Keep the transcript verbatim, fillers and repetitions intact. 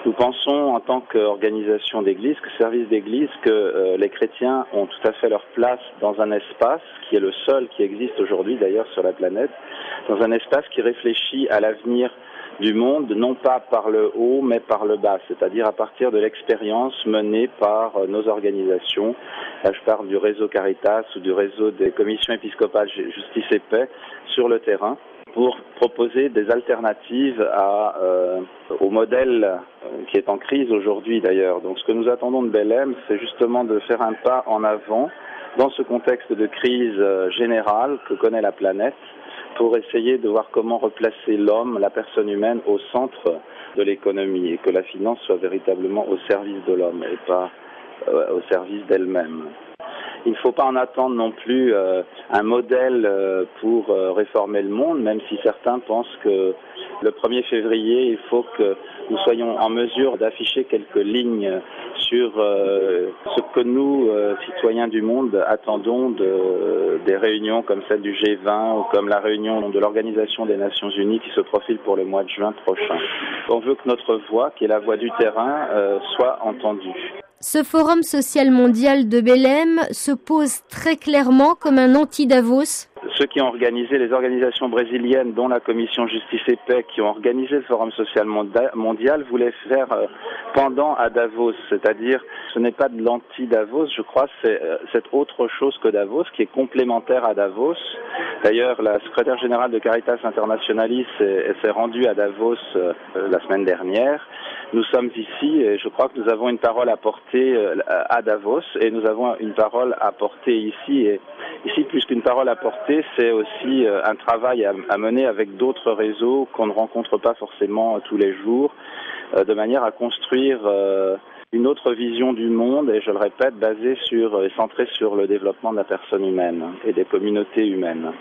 Nous pensons en tant qu'organisation d'église, que service d'église, que euh, les chrétiens ont tout à fait leur place dans un espace qui est le seul qui existe aujourd'hui d'ailleurs sur la planète, dans un espace qui réfléchit à l'avenir du monde, non pas par le haut, mais par le bas, c'est-à-dire à partir de l'expérience menée par euh, nos organisations. Là, je parle du réseau Caritas ou du réseau des commissions épiscopales Justice et Paix sur le terrain, pour proposer des alternatives à, euh, au modèle euh, qui est en crise aujourd'hui d'ailleurs. Donc ce que nous attendons de Belém, c'est justement de faire un pas en avant dans ce contexte de crise euh, générale que connaît la planète, pour essayer de voir comment replacer l'homme, la personne humaine, au centre de l'économie et que la finance soit véritablement au service de l'homme et pas euh, au service d'elle-même. Il ne faut pas en attendre non plus euh, un modèle euh, pour euh, réformer le monde, même si certains pensent que le premier février, il faut que nous soyons en mesure d'afficher quelques lignes sur euh, ce que nous, euh, citoyens du monde, attendons de, des réunions comme celle du G vingt ou comme la réunion de l'Organisation des Nations Unies qui se profile pour le mois de juin prochain. On veut que notre voix, qui est la voix du terrain, euh, soit entendue. Ce forum social mondial de Belém se pose très clairement comme un anti-Davos. Ceux qui ont organisé, les organisations brésiliennes, dont la Commission Justice et Paix, qui ont organisé le Forum social mondial, voulaient faire euh, pendant à Davos. C'est-à-dire, ce n'est pas de l'anti-Davos, je crois, c'est, euh, c'est autre chose que Davos, qui est complémentaire à Davos. D'ailleurs, la secrétaire générale de Caritas Internationalis s'est, s'est rendue à Davos euh, la semaine dernière. Nous sommes ici et je crois que nous avons une parole à porter euh, à Davos et nous avons une parole à porter ici. Et ici, plus qu'une parole à porter, c'est aussi euh, un travail à, à mener avec d'autres réseaux qu'on ne rencontre pas forcément euh, tous les jours, euh, de manière à construire euh, une autre vision du monde, et je le répète, basée sur et centrée sur le développement de la personne humaine et des communautés humaines.